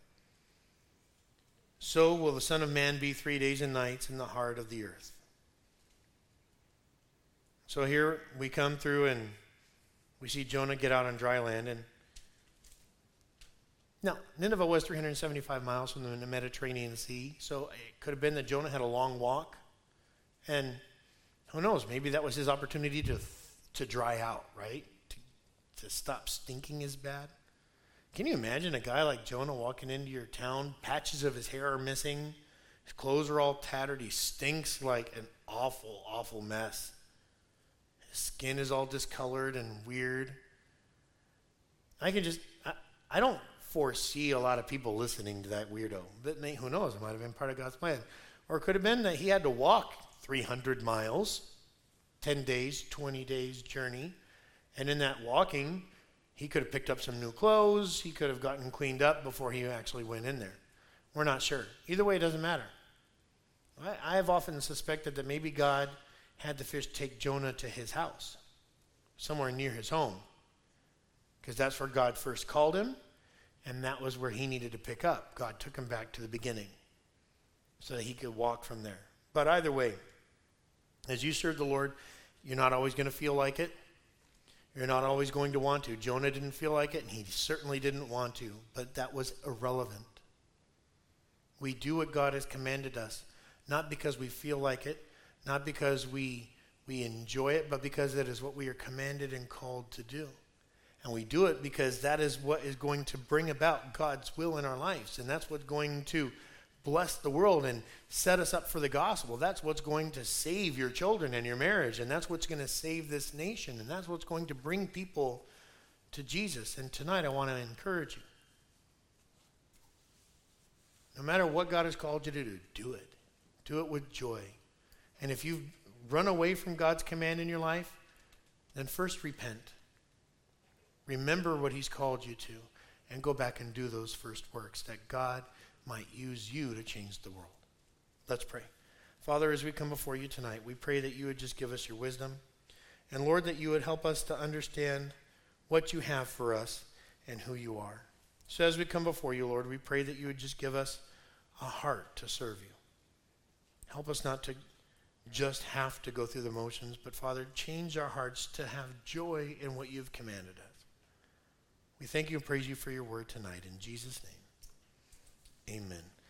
so will the Son of Man be 3 days and nights in the heart of the earth. So here we come through and we see Jonah get out on dry land. And now, Nineveh was 375 miles from the Mediterranean Sea, so it could have been that Jonah had a long walk. And who knows, maybe that was his opportunity to dry out, right? To stop stinking as bad. Can you imagine a guy like Jonah walking into your town, patches of his hair are missing, his clothes are all tattered, he stinks like an awful, awful mess. His skin is all discolored and weird. I don't foresee a lot of people listening to that weirdo. But who knows, it might have been part of God's plan. Or it could have been that he had to walk 300 miles, 10 days, 20 days journey. And in that walking, he could have picked up some new clothes. He could have gotten cleaned up before he actually went in there. We're not sure. Either way, it doesn't matter. I have often suspected that maybe God had the fish take Jonah to his house, somewhere near his home, because that's where God first called him, and that was where he needed to pick up. God took him back to the beginning so that he could walk from there. But either way, as you serve the Lord, you're not always going to feel like it. You're not always going to want to. Jonah didn't feel like it, and he certainly didn't want to, but that was irrelevant. We do what God has commanded us, not because we feel like it, not because we enjoy it, but because that is what we are commanded and called to do. And we do it because that is what is going to bring about God's will in our lives, and that's what's going to bless the world and set us up for the gospel. That's what's going to save your children and your marriage, and that's what's going to save this nation, and that's what's going to bring people to Jesus. And tonight I want to encourage you. No matter what God has called you to do, do it. Do it with joy. And if you've run away from God's command in your life, then first repent. Remember what he's called you to, and go back and do those first works that God might use you to change the world. Let's pray. Father, as we come before you tonight, we pray that you would just give us your wisdom. And Lord, that you would help us to understand what you have for us and who you are. So as we come before you, Lord, we pray that you would just give us a heart to serve you. Help us not to just have to go through the motions, but Father, change our hearts to have joy in what you've commanded us. We thank you and praise you for your word tonight. In Jesus' name, amen.